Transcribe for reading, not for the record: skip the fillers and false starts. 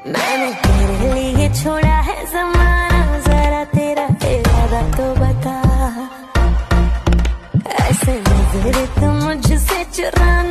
मैंने तेरे लिए छोड़ा है ज़माना, जरा तेरा इरादा तो बता। ऐसे नजर तुम मुझसे चुराना